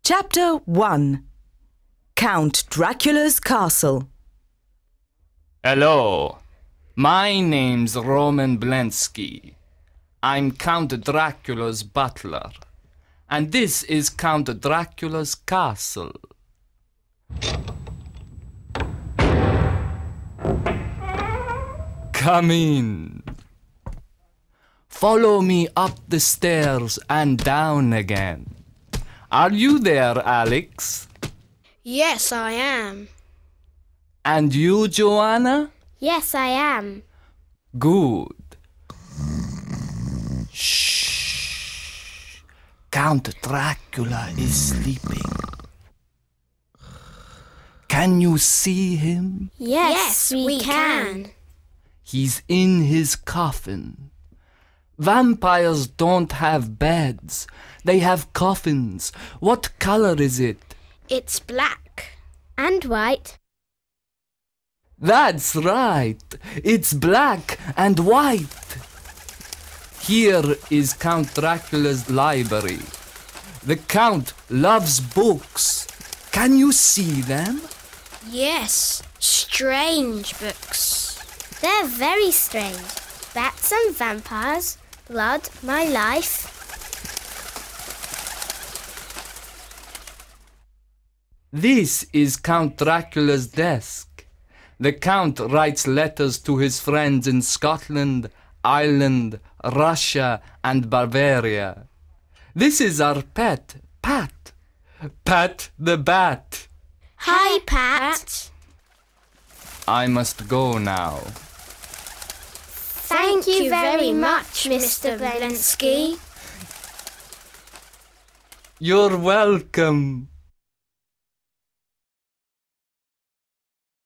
Chapter 1. Count Dracula's Castle. Hello, my name's Roman Blensky. I'm Count Dracula's butler, and this is Count Dracula's castle. Come in. Follow me up the stairs and down again. Are you there, Alex? Yes, I am. And you, Joanna? Yes, I am. Good. Shh. Count Dracula is sleeping. Can you see him? Yes, we can. He's in his coffin. Vampires don't have beds. They have coffins. What color is it? It's black. And white. That's right. It's black and white. Here is Count Dracula's library. The Count loves books. Can you see them? Yes, strange books. They're very strange. Bats and vampires, blood, my life. This is Count Dracula's desk. The Count writes letters to his friends in Scotland, Ireland, Russia, and Bavaria. This is our pet, Pat. Pat the Bat. Hi, Pat. I must go now. Thank you very much, Mr. Blensky. You're welcome.